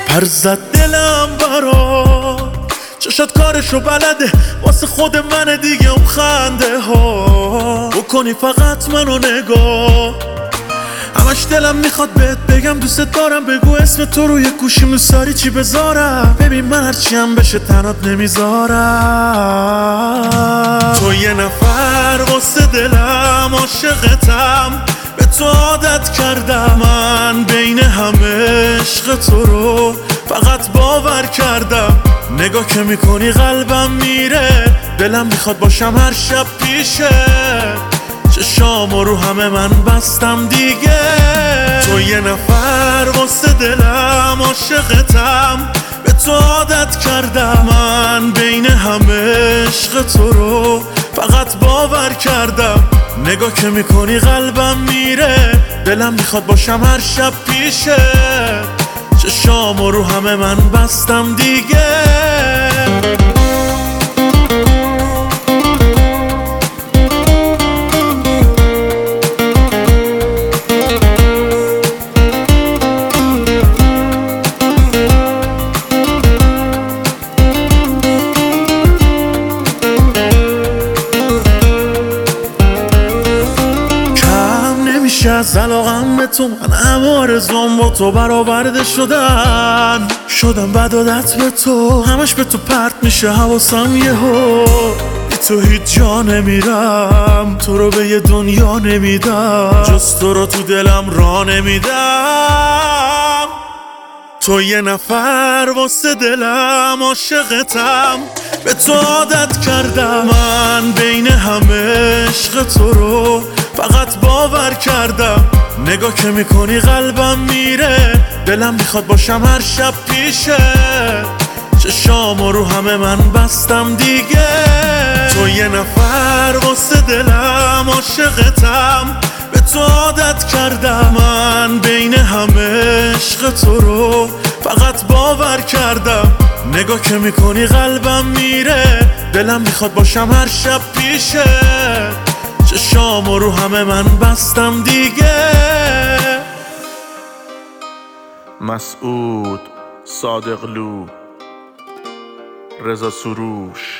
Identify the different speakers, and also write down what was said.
Speaker 1: پر زد دلم برا چشات کارشو بلده واسه خود من دیگه اون خنده ها بکنی فقط منو نگاه همش دلم میخواد بهت بگم دوست دارم بگو اسم تو روی گوشیم ساری چی بذارم ببین من هرچی هم بشه تنات نمیذارم تو یه نفر واسه دلم عاشقتم به تو عادت کردم من بین همه عشق تو رو فقط باور کردم نگاه که میکنی قلبم میره دلم میخواد باشم هر شب پیشه چشامو رو همه من بستم دیگه تو یه نفر واسه دلم عاشقتم به تو عادت کردم من بین همه عشق تو رو فقط باور کردم نگاه که میکنی قلبم میره دلم میخواد باشم هر شب پیشه چشامو رو همه من بستم دیگه از علاقم به تو من آرزوام با تو برآورده شدم بد عادت به تو همش به تو پرت میشه حواسم یهو بی تو هیچ جا نمیرم تو رو به یه دنیا نمیدم جز تو رو تو دلم را نمیدم تو یه نفر واسه دلم عاشقتم به تو عادت کردم من بین همه عشق تو رو فقط باور کردم نگاه که میکنی قلبم میره دلم میخواد باشم هر شب پیشه چشامو رو همه من بستم دیگه تو یه نفر واسه دلم عاشقتم به تو عادت کردم من بین همه عشق تو رو فقط باور کردم نگاه که میکنی قلبم میره دلم میخواد باشم هر شب پیشه چشامو رو همه من بستم دیگه
Speaker 2: مسعود صادقلو رضا سروش